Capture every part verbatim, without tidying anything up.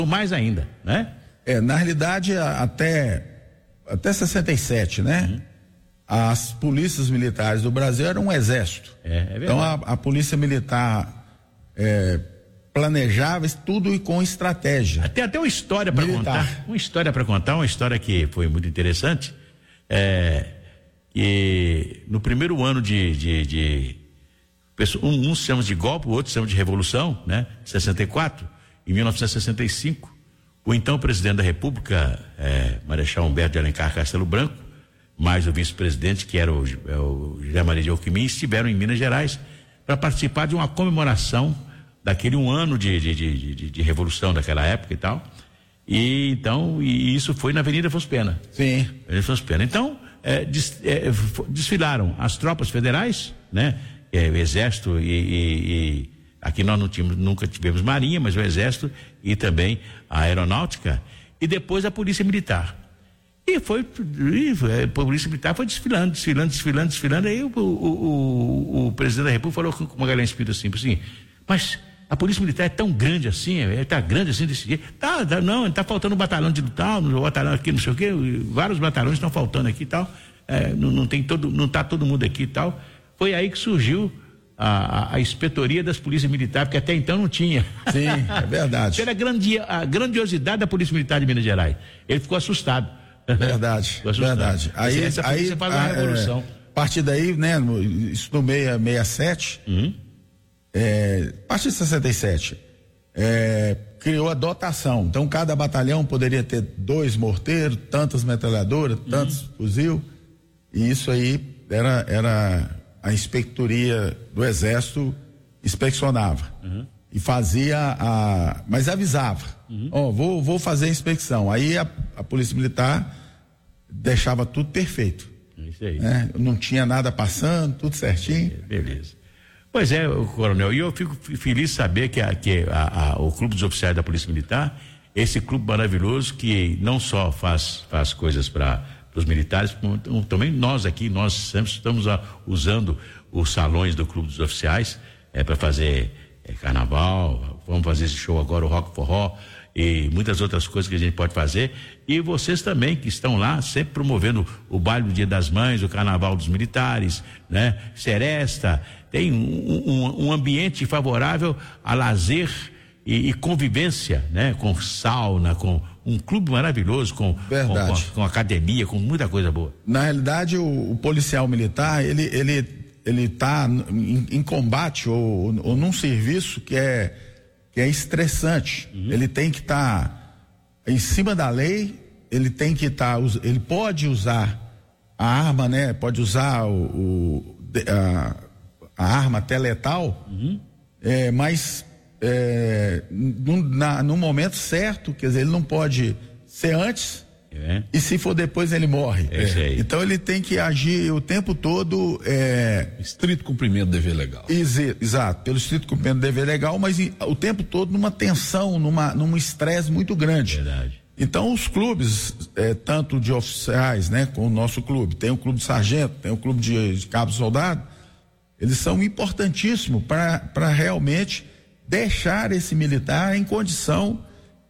mais ainda, né? É, na realidade, até, até sessenta e sete, né? Uhum. As polícias militares do Brasil eram um exército. É, é verdade. Então a, a polícia militar é, planejava tudo e com estratégia. Tem até uma história para contar, uma história para contar, uma história que foi muito interessante. É, que no primeiro ano de, de, de um, uns chamam de golpe, o outro chama de revolução, né? sessenta e quatro, em mil novecentos e sessenta e cinco, o então presidente da República, é, Marechal Humberto de Alencar Castelo Branco, mais o vice-presidente, que era o, o José Maria de Alckmin, estiveram em Minas Gerais para participar de uma comemoração daquele um ano de, de, de, de, de revolução daquela época e tal. E então, e isso foi na Avenida Afonso Pena. Sim. Avenida Afonso Pena. Então, é, des, é, desfilaram as tropas federais, né? É, o Exército e, e, e aqui nós não tínhamos, nunca tivemos Marinha, mas o Exército e também a Aeronáutica, e depois a Polícia Militar. E foi, e a Polícia Militar foi desfilando, desfilando, desfilando, desfilando. Aí o, o, o, o presidente da República falou com Magalhães Pinto assim, assim, mas a Polícia Militar é tão grande assim, é tá grande assim desse jeito. Tá, tá, não, tá faltando um batalhão de tal, no batalhão aqui, não sei o quê, vários batalhões estão faltando aqui e tal. É, não, não tem todo, não tá todo mundo aqui e tal. Foi aí que surgiu a, a, a inspetoria das polícias militares, porque até então não tinha. Sim, é verdade. Pela grandi, a grandiosidade da Polícia Militar de Minas Gerais. Ele ficou assustado. Verdade, verdade. Aí, essa aí faz uma revolução. É, a partir daí, né, no, isso no sessenta e sete, uhum. é, a partir de sessenta e sete, é, criou a dotação. Então, cada batalhão poderia ter dois morteiros, tantas metralhadoras, tantos uhum. fuzil, e isso aí era, era a inspetoria do Exército inspecionava. Uhum. E fazia a, mas avisava, ó, uhum. oh, vou, vou fazer a inspeção. Aí a, a Polícia Militar deixava tudo perfeito. Isso aí. Né? Não tinha nada passando, tudo certinho. Beleza. Pois é, coronel, e eu fico feliz de saber que, a, que a, a, o Clube dos Oficiais da Polícia Militar, esse clube maravilhoso que não só faz, faz coisas para os militares, como também nós aqui, nós sempre estamos a, usando os salões do Clube dos Oficiais é, para fazer é, carnaval, vamos fazer esse show agora, o Rock Forró, e muitas outras coisas que a gente pode fazer, e vocês também que estão lá sempre promovendo o baile do Dia das Mães, o Carnaval dos Militares, né? Seresta, tem um, um, um ambiente favorável a lazer e, e convivência, né? Com sauna, com um clube maravilhoso, com, com, com, com academia, com muita coisa boa. Na realidade, o, o policial militar, ele ele ele está em, em combate ou, ou num serviço que é que é estressante. Uhum. Ele tem que estar tá em cima da lei, ele tem que estar, tá, ele pode usar a arma, né? Pode usar o, o a, a arma até letal, uhum. é, mas é, no, na, no momento certo, quer dizer, ele não pode ser antes. É. E se for depois ele morre. É isso aí. Então ele tem que agir o tempo todo. É... Estrito cumprimento do dever legal. Ex- exato, pelo estrito cumprimento do dever legal, mas o tempo todo numa tensão, numa, num estresse muito grande. Verdade. Então os clubes, é, tanto de oficiais, né, com o nosso clube, tem o clube de sargento, tem o clube de, de cabo soldado, eles são importantíssimos para realmente deixar esse militar em condição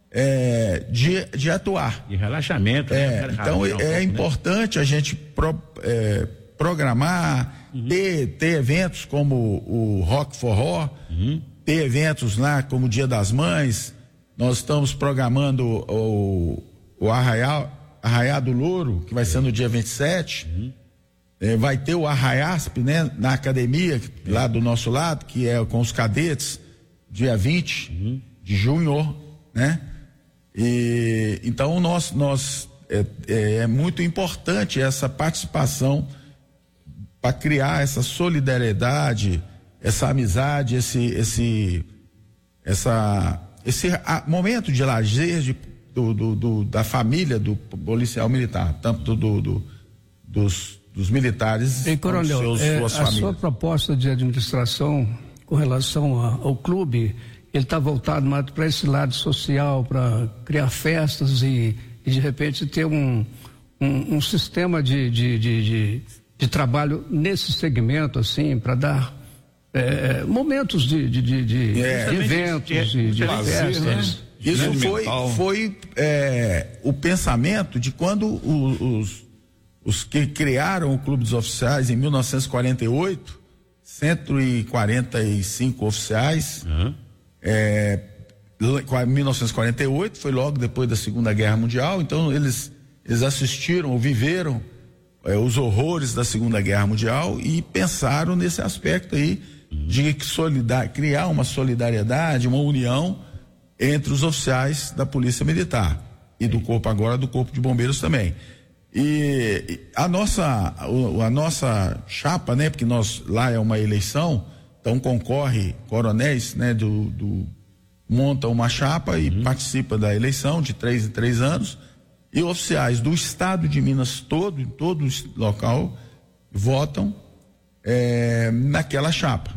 É, de, de atuar. De relaxamento. É, né? Então é, um é importante, né, a gente pro, é, programar, uhum. ter, ter eventos como o Rock Forró, uhum. ter eventos lá como o Dia das Mães. Nós estamos programando o, o Arraiá, Arraiá do Louro, que vai é. ser no dia vinte e sete. Uhum. É, vai ter o Arraiasp, né, na academia, é. lá do nosso lado, que é com os cadetes, dia vinte uhum. de junho, né? E então nós, nós é, é, é muito importante essa participação para criar essa solidariedade, essa amizade, esse esse essa esse a, momento de lazer de, do, do, do, da família do policial militar, tanto do, do, dos, dos militares e, coronel, seus, é, suas a famílias. Sua proposta de administração com relação a, ao clube, ele está voltado mais para esse lado social, para criar festas e, e de repente ter um, um, um sistema de, de, de, de, de trabalho nesse segmento, assim, para dar é, momentos de, de, de, de, é, de eventos, de, de, de lazer, festas. né? Isso foi, foi é, o pensamento de quando os, os, os que criaram o Clube dos Oficiais em mil novecentos e quarenta e oito, cento e quarenta e cinco oficiais, uhum. é, em mil novecentos e quarenta e oito, foi logo depois da Segunda Guerra Mundial, então eles, eles assistiram ou viveram é, os horrores da Segunda Guerra Mundial e pensaram nesse aspecto aí uhum. de que solidar, criar uma solidariedade, uma união entre os oficiais da Polícia Militar e do Corpo agora do Corpo de Bombeiros também. E a nossa a nossa chapa, né, porque nós lá é uma eleição, então concorre coronéis, né, do, do monta uma chapa e uhum. participa da eleição de três em três anos, e oficiais do estado de Minas todo, em todo o local, votam é, naquela chapa.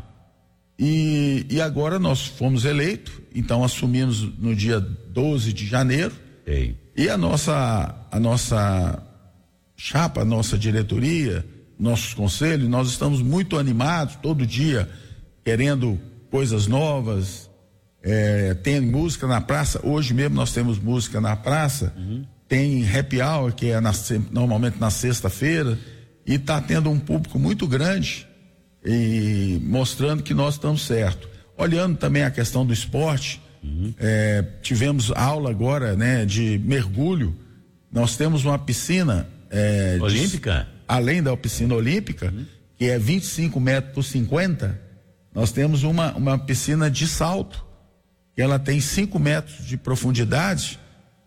E, e agora nós fomos eleitos, então assumimos no dia doze de janeiro. Ei. E a nossa, a nossa chapa, a nossa diretoria, nossos conselhos, nós estamos muito animados todo dia, querendo coisas novas, é, tem música na praça. Hoje mesmo nós temos música na praça, uhum. tem happy hour, que é na, normalmente na sexta-feira, e está tendo um público muito grande e mostrando que nós estamos certo. Olhando também a questão do esporte, uhum. é, tivemos aula agora, né, de mergulho. Nós temos uma piscina é, olímpica, de, além da piscina olímpica, uhum. que é vinte e cinco metros por cinquenta. Nós temos uma uma piscina de salto, que ela tem cinco metros de profundidade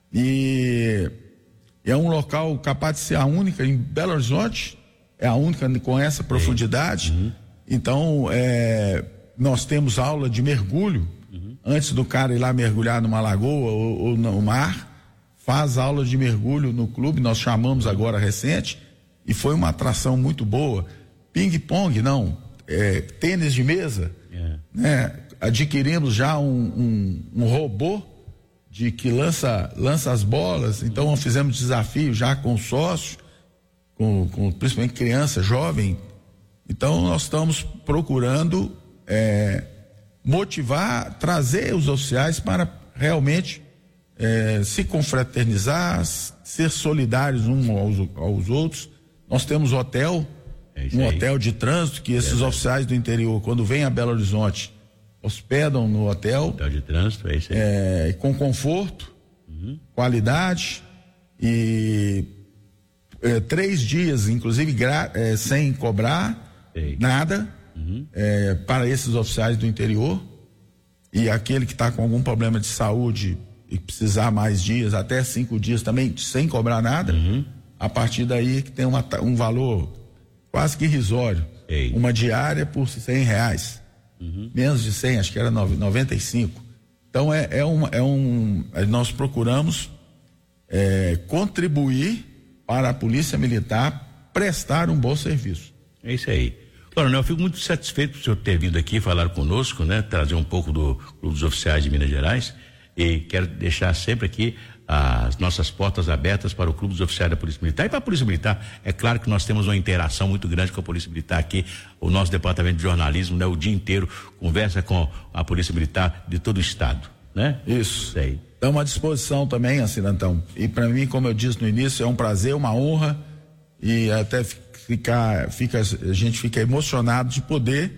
e é um local capaz de ser a única em Belo Horizonte, é a única com essa profundidade. Uhum. Então, é, nós temos aula de mergulho, uhum. antes do cara ir lá mergulhar numa lagoa ou, ou no mar, faz aula de mergulho no clube, nós chamamos agora recente, e foi uma atração muito boa. Ping-pong, não, é, tênis de mesa, yeah. né? Adquirimos já um, um, um robô de que lança, lança as bolas, então fizemos desafio já com sócios, com, com principalmente criança, jovem. Então nós estamos procurando é, motivar, trazer os oficiais para realmente é, se confraternizar, ser solidários uns aos, aos outros. Nós temos hotel, é um aí. hotel de trânsito, que esses é oficiais do interior, quando vêm a Belo Horizonte, hospedam no hotel. Hotel de trânsito, é isso aí. É, com conforto, uhum. qualidade e é, três dias, inclusive, gra, é, sem cobrar Sei. nada uhum. é, para esses oficiais do interior. E aquele que está com algum problema de saúde e precisar mais dias, até cinco dias também, sem cobrar nada, uhum. a partir daí que tem uma, um valor quase que irrisório. Ei. Uma diária por cem reais. Uhum. Menos de cem, acho que era noventa e cinco. Então é, é, uma, é um. Nós procuramos é, contribuir para a Polícia Militar prestar um bom serviço. É isso aí. Coronel, eu fico muito satisfeito por o senhor ter vindo aqui falar conosco, né? Trazer um pouco do Clube dos Oficiais de Minas Gerais, e quero deixar sempre aqui as nossas portas abertas para o Clube dos Oficiais da Polícia Militar e para a Polícia Militar. É claro que nós temos uma interação muito grande com a Polícia Militar aqui, o nosso departamento de jornalismo, né? O dia inteiro conversa com a Polícia Militar de todo o estado, né? Isso. Isso aí. Estamos à disposição também, Acinantão. E para mim, como eu disse no início, é um prazer, uma honra, e até ficar, fica, a gente fica emocionado de poder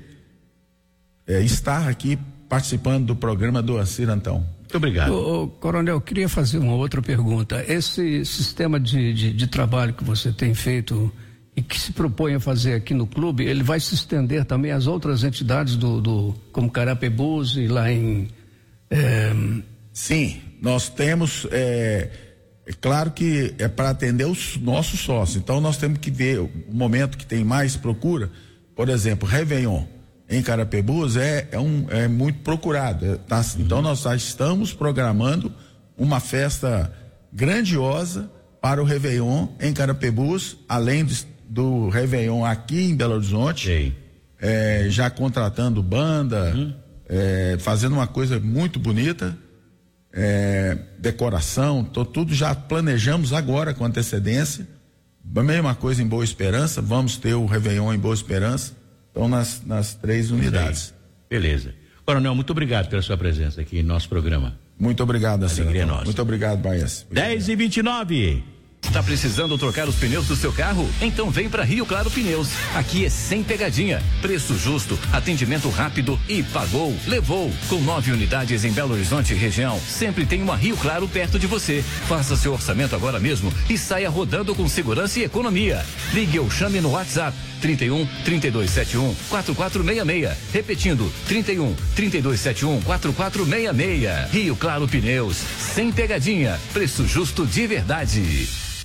é, estar aqui participando do programa do Acinantão. Muito obrigado. Ô, ô, Coronel, eu queria fazer uma outra pergunta. Esse sistema de, de, de trabalho que você tem feito e que se propõe a fazer aqui no clube, ele vai se estender também às outras entidades do, do como Carapebus e lá em... É... Sim, nós temos, é, é claro que é para atender os nossos sócios, então nós temos que ver o momento que tem mais procura, por exemplo, Réveillon em Carapebus é, é, um, é muito procurado, é, tá? Uhum. Então nós já estamos programando uma festa grandiosa para o Réveillon em Carapebus, além do, do Réveillon aqui em Belo Horizonte, é, já contratando banda, uhum. é, fazendo uma coisa muito bonita, é, decoração, tô, tudo já planejamos agora com antecedência. A mesma coisa em Boa Esperança, vamos ter o Réveillon em Boa Esperança. Então, nas, nas três unidades. Beleza. Coronel, muito obrigado pela sua presença aqui em nosso programa. Muito obrigado, Alegria nossa. Muito obrigado, Baez. dez e vinte e nove. Tá precisando trocar os pneus do seu carro? Então vem para Rio Claro Pneus. Aqui é sem pegadinha, preço justo, atendimento rápido e pagou, levou. Com nove unidades em Belo Horizonte e região, sempre tem uma Rio Claro perto de você. Faça seu orçamento agora mesmo e saia rodando com segurança e economia. Ligue ou chame no WhatsApp trinta e um, trinta e dois setenta e um, quarenta e quatro sessenta e seis. Repetindo, trinta e um, trinta e dois setenta e um, quarenta e quatro sessenta e seis. Rio Claro Pneus, sem pegadinha, preço justo de verdade.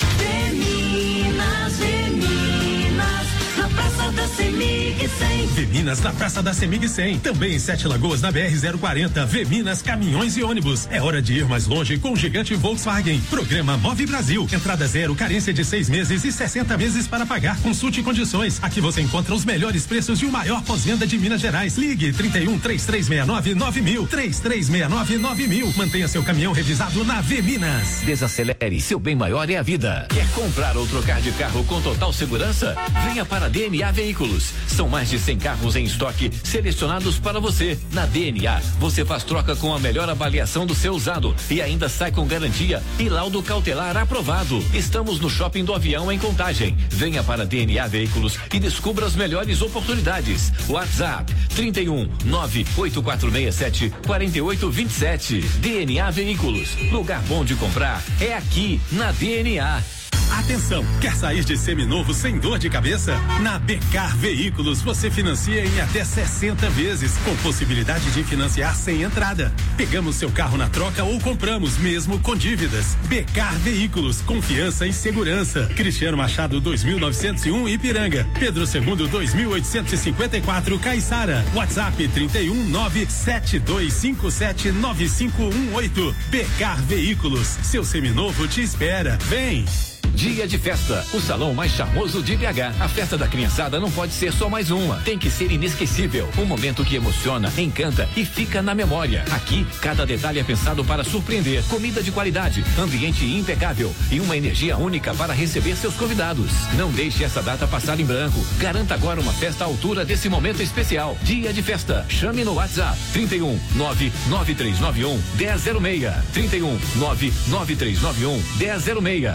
Veminas, Veminas, na Praça da Semig cem. Veminas na Praça da Semig cem. Também em Sete Lagoas, na B R zero quarenta. Veminas Caminhões e Ônibus. É hora de ir mais longe com o gigante Volkswagen. Programa Move Brasil. Entrada zero, carência de seis meses e sessenta meses para pagar. Consulte condições. Aqui você encontra os melhores preços e o maior pós-venda de Minas Gerais. Ligue trinta e um, três três seis nove, nove mil. três três seis nove, nove mil. Mantenha seu caminhão revisado na Veminas. Desacelere, seu bem maior é a vida. Quer comprar ou trocar de carro com total segurança? Venha para a D N A Veículos. São mais de cem carros em estoque selecionados para você. Na D N A, você faz troca com a melhor avaliação do seu usado e ainda sai com garantia e laudo cautelar aprovado. Estamos no Shopping do Avião em Contagem. Venha para a D N A Veículos e descubra as melhores oportunidades. WhatsApp trinta e um, nove oito quatro seis sete, quatro oito dois sete. D N A Veículos. Lugar bom de comprar é aqui na D N A. Atenção, quer sair de seminovo sem dor de cabeça? Na Becar Veículos você financia em até sessenta vezes, com possibilidade de financiar sem entrada. Pegamos seu carro na troca ou compramos, mesmo com dívidas. Becar Veículos, confiança e segurança. Cristiano Machado dois mil novecentos e um Ipiranga. Pedro segundo dois mil oitocentos e cinquenta e quatro Caiçara. WhatsApp trinta e um, nove sete dois cinco sete, nove cinco um oito. Becar Veículos, seu seminovo te espera. Vem! Dia de festa, o salão mais charmoso de B H. A festa da criançada não pode ser só mais uma, tem que ser inesquecível. Um momento que emociona, encanta e fica na memória. Aqui, cada detalhe é pensado para surpreender. Comida de qualidade, ambiente impecável e uma energia única para receber seus convidados. Não deixe essa data passar em branco. Garanta agora uma festa à altura desse momento especial. Dia de festa, chame no WhatsApp trinta e um, nove nove três nove um, um zero zero seis. trinta e um, nove nove três nove um, um zero zero seis.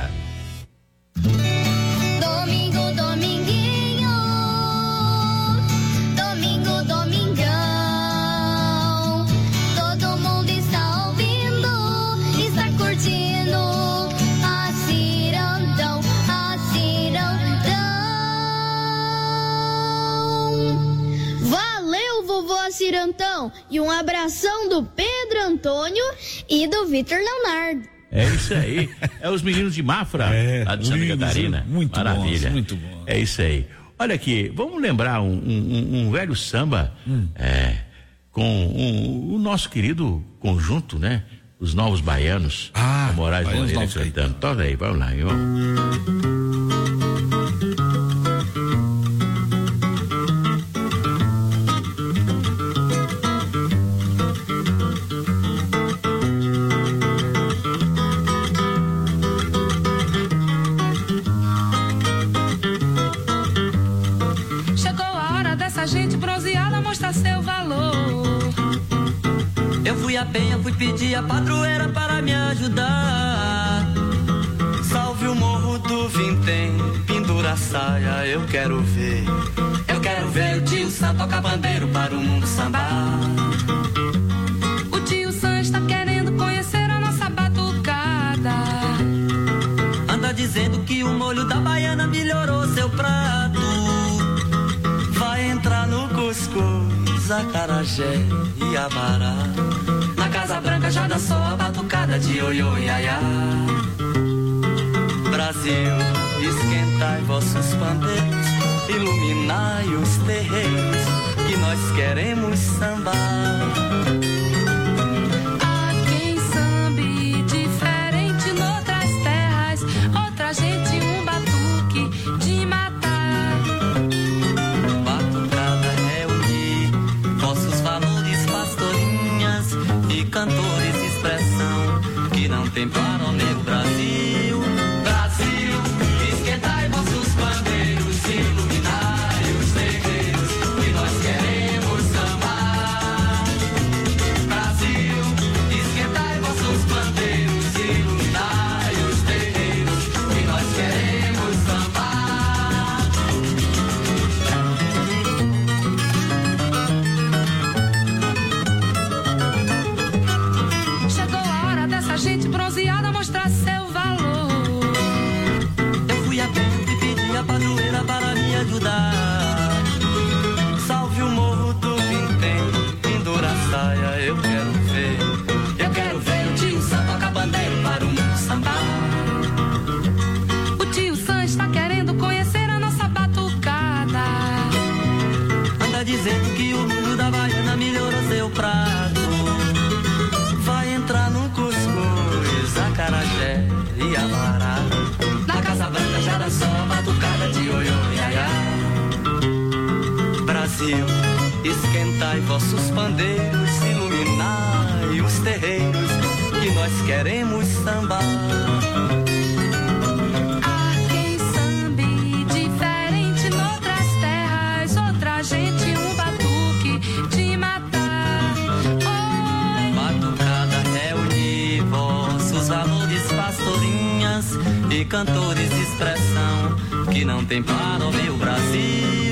Domingo, dominguinho, domingo, domingão, todo mundo está ouvindo, está curtindo a Cirandão, a Cirandão. Valeu, vovó Cirandão, e um abração do Pedro Antônio e do Vitor Leonardo. É isso aí. É os meninos de Mafra, é, lá de Santa lindos, Catarina. Muito Maravilha. bom, muito bom. É isso aí. Olha aqui, vamos lembrar um, um, um velho samba hum. é, com um, o nosso querido conjunto, né? Os Novos Baianos. Ah, Moraes Moreira cantando. Toca aí, vamos lá, vamos. Seu valor. Eu fui a penha, fui pedir a padroeira para me ajudar. Salve o morro do Vintém, pendura a saia, eu quero ver. Eu quero ver o tio Sam tocar bandeiro para o mundo sambar. O tio Sam está querendo conhecer a nossa batucada. Anda dizendo que o molho da baiana melhorou seu prato. Vai entrar no cuscuz, acarajé e abará. Na Casa Branca já dançou a batucada de oiô iaiá. Brasil, esquentai vossos pandeiros, iluminai os terreiros, que nós queremos sambar. Há quem sambe diferente noutras terras, outra gente um batuque de matar. Cantores, expressão que não tem para o meu Brasil. Brasil, esquentai vossos bandeiros, iluminai os terreiros, que nós queremos sambar. Brasil, esquentai vossos bronzeada mostrar seu valor. Eu fui a pé e pedi a padroeira para me ajudar. Salve o morro do Vintém, pendura a saia, eu quero ver. Eu quero ver o tio Sam tocar bandeiro para o mundo sambar. O tio Sam está querendo conhecer a nossa batucada. Anda dizendo que o mundo da baiana melhorou seu prato. Vai entrar no cuscuz, acarajé e amará. Na Casa Branca já dançou a batucada de oiô, iaiá. Brasil, esquentai vossos pandeiros, iluminai os terreiros, que nós queremos sambar. Há quem sambe diferente noutras terras, outra gente um batuque de matar. Oi. Batucada reunir vossos valores, pastorinhas e cantores, expressão que não tem para o meu Brasil.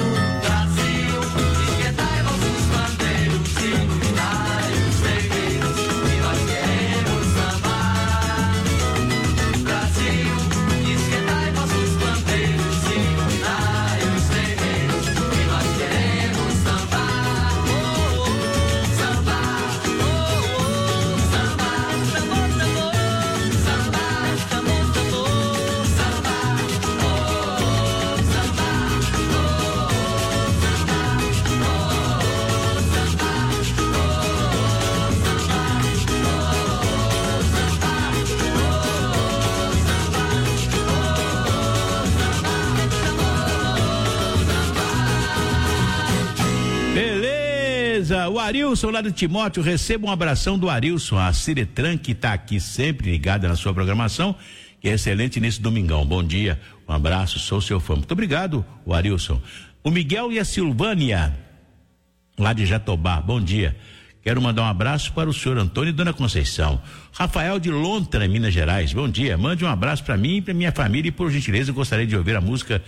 O Arilson lá do Timóteo, receba um abração do Arilson, a Ciretran, que está aqui sempre ligada na sua programação, que é excelente nesse domingão. Bom dia, um abraço, sou seu fã. Muito obrigado, o Arilson. O Miguel e a Silvânia, lá de Jatobá, bom dia. Quero mandar um abraço para o senhor Antônio e dona Conceição. Rafael de Lontra, Minas Gerais, bom dia. Mande um abraço para mim e para minha família e, por gentileza, eu gostaria de ouvir a música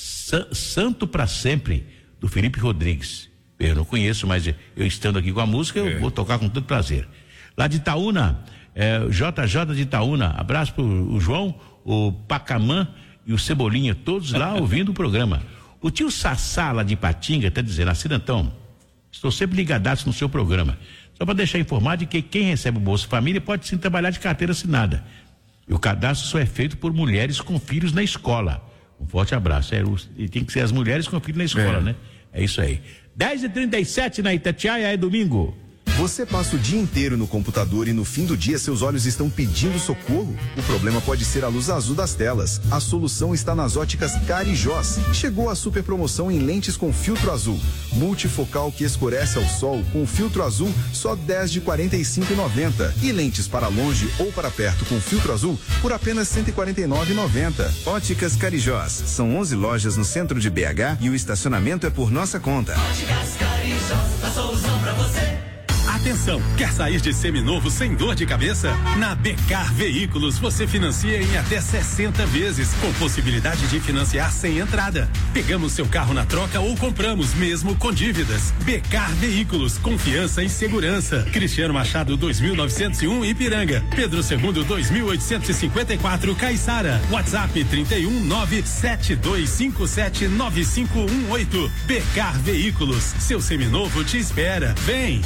Santo para Sempre, do Felipe Rodrigues. Eu não conheço, mas eu estando aqui com a música, eu é. vou tocar com todo prazer. Lá de Itaúna, é, J J de Itaúna, abraço pro o João, o Pacamã e o Cebolinha, todos lá ouvindo o programa. O tio Sassá lá de Patinga está dizendo, Acidantão, estou sempre ligadaço no seu programa. Só para deixar informado de que quem recebe o Bolsa Família pode sim trabalhar de carteira assinada. E o cadastro só é feito por mulheres com filhos na escola. Um forte abraço. É, e tem que ser as mulheres com filhos na escola, é. né? É isso aí. dez e trinta e sete na Itatiaia, é domingo. Você passa o dia inteiro no computador e no fim do dia seus olhos estão pedindo socorro? O problema pode ser a luz azul das telas. A solução está nas óticas Carijós. Chegou a super promoção em lentes com filtro azul. Multifocal que escurece ao sol com filtro azul só dez de quarenta e cinco reais e noventa centavos. E lentes para longe ou para perto com filtro azul por apenas cento e quarenta e nove reais e noventa centavos. Óticas Carijós. São onze lojas no centro de B H e o estacionamento é por nossa conta. Óticas Carijós, a solução para você. Atenção, quer sair de seminovo sem dor de cabeça? Na Becar Veículos você financia em até sessenta vezes, com possibilidade de financiar sem entrada. Pegamos seu carro na troca ou compramos mesmo com dívidas. Becar Veículos, confiança e segurança. Cristiano Machado dois mil novecentos e um Ipiranga. Pedro segundo dois mil oitocentos e cinquenta e quatro Caiçara. WhatsApp trinta e um nove sete dois cinco sete nove cinco um oito. Becar Veículos, seu seminovo te espera. Vem!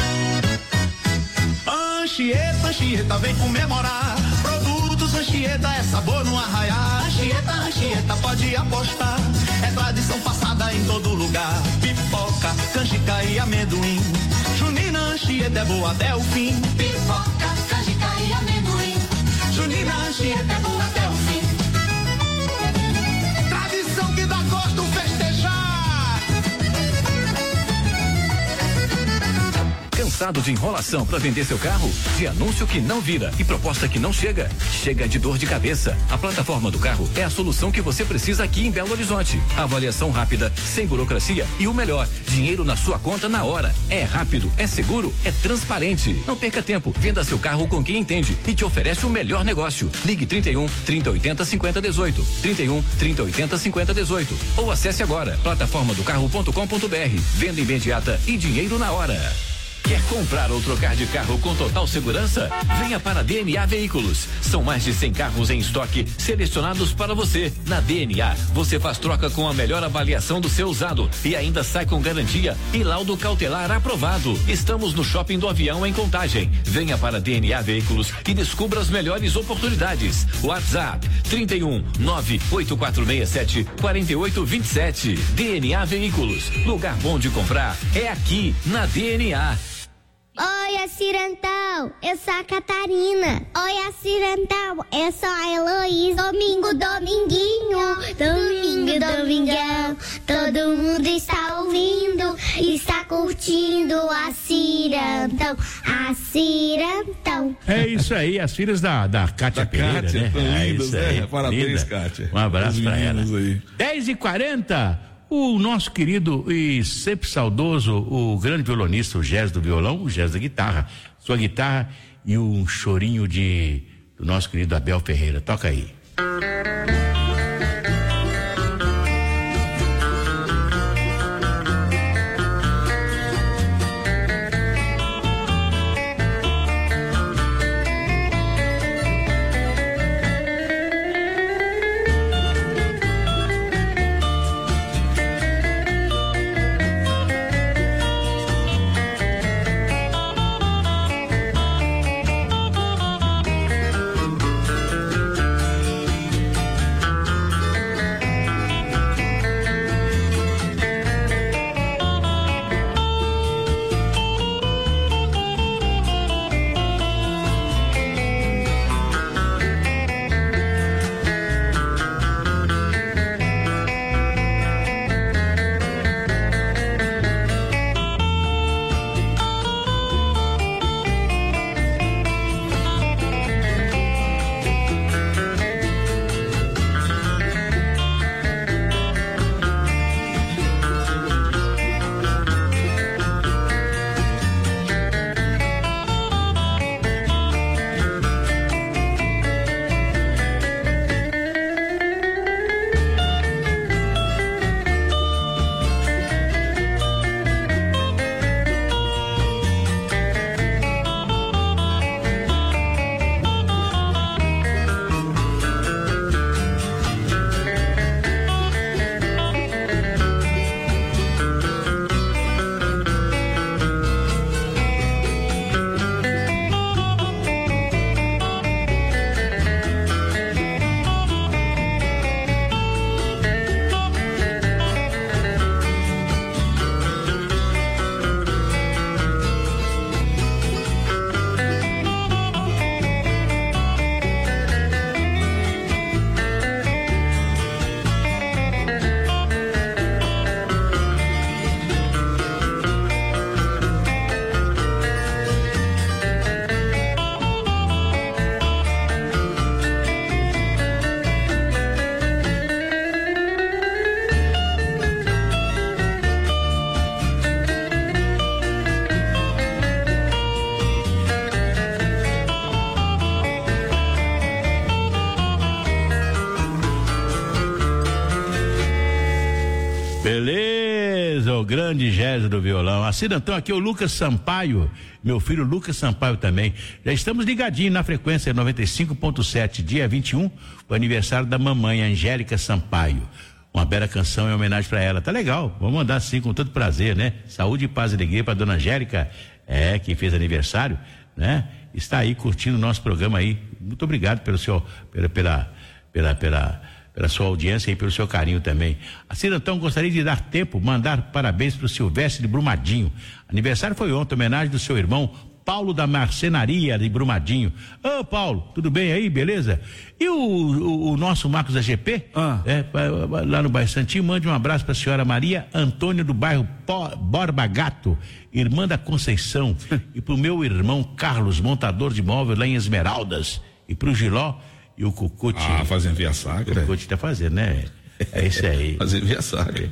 Anchieta, Anchieta, vem comemorar. Produtos Anchieta é sabor no arraiar. Anchieta, Anchieta, pode apostar. É tradição passada em todo lugar. Pipoca, canjica e amendoim. Junina, Anchieta é boa até o fim. Pipoca, canjica e amendoim. Junina, Anchieta é boa até o fim. Tradição que dá gosto festejar. Cansado de enrolação para vender seu carro? De anúncio que não vira e proposta que não chega? Chega de dor de cabeça. A plataforma do carro é a solução que você precisa aqui em Belo Horizonte. Avaliação rápida, sem burocracia e o melhor, dinheiro na sua conta na hora. É rápido, é seguro, é transparente. Não perca tempo, venda seu carro com quem entende e te oferece o melhor negócio. Ligue trinta e um, trinta, oitenta, cinquenta, dezoito. trinta e um, trinta, oitenta, cinquenta, dezoito. Ou acesse agora plataforma do carro ponto com ponto br. Venda imediata e dinheiro na hora. Quer comprar ou trocar de carro com total segurança? Venha para a D N A Veículos. São mais de cem carros em estoque selecionados para você. Na D N A, você faz troca com a melhor avaliação do seu usado e ainda sai com garantia e laudo cautelar aprovado. Estamos no Shopping do Avião em Contagem. Venha para a D N A Veículos e descubra as melhores oportunidades. WhatsApp trinta e um, nove oito quatro seis sete, quatro oito dois sete. D N A Veículos. Lugar bom de comprar é aqui na D N A. Oi, Cirantão, eu sou a Catarina. Oi, Cirantão, eu sou a Heloísa. Domingo, dominguinho, domingo, domingão. Todo mundo está ouvindo, está curtindo a Cirantão, a Cirantão. É isso aí, as filhas da, da Cátia Da Pereira, Cátia, né? tão É lindas, isso né? aí, Parabéns, linda. Cátia. Um abraço Os pra ela. meninos aí. dez e quarenta, o nosso querido e sempre saudoso, o grande violonista, o Gés do violão, o Gés da guitarra, sua guitarra e um chorinho de do nosso querido Abel Ferreira. Toca aí. Beleza, o grande Gés do violão. Assina então aqui o Lucas Sampaio, meu filho Lucas Sampaio também. Já estamos ligadinhos na frequência noventa e cinco ponto sete, dia vinte e um, o aniversário da mamãe Angélica Sampaio. Uma bela canção em homenagem para ela. Tá legal, vamos mandar assim com todo prazer, né? Saúde, paz e alegria para dona Angélica, é, que fez aniversário, né? Está aí curtindo o nosso programa aí. Muito obrigado pelo seu, pela, pela, pela, pela, pela sua audiência e pelo seu carinho também. Assim, então, gostaria de dar tempo, mandar parabéns para o Silvestre de Brumadinho. Aniversário foi ontem, homenagem do seu irmão Paulo da Marcenaria de Brumadinho. Ô, Paulo, tudo bem aí, beleza? E o, o, o nosso Marcos A G P, ah. é, lá no bairro Santinho, mande um abraço para a senhora Maria Antônia do bairro Borba Gato, irmã da Conceição, e para o meu irmão Carlos, montador de móvel lá em Esmeraldas, e para o Giló e o Cucute. Ah, fazendo via sacra. O Cucute tá fazendo, né? É isso aí. Fazer via sacra.